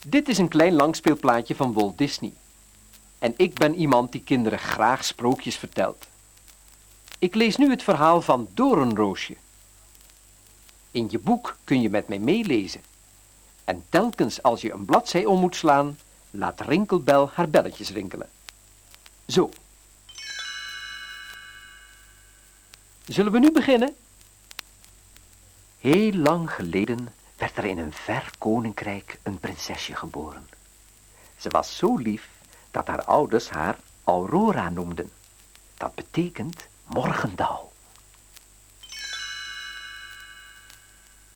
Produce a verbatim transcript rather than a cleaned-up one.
Dit is een klein langspeelplaatje van Walt Disney. En ik ben iemand die kinderen graag sprookjes vertelt. Ik lees nu het verhaal van Doornroosje. In je boek kun je met mij meelezen. En telkens als je een bladzij om moet slaan, laat Rinkelbel haar belletjes rinkelen. Zo. Zullen we nu beginnen? Heel lang geleden werd er in een ver koninkrijk een prinsesje geboren. Ze was zo lief dat haar ouders haar Aurora noemden. Dat betekent morgendauw.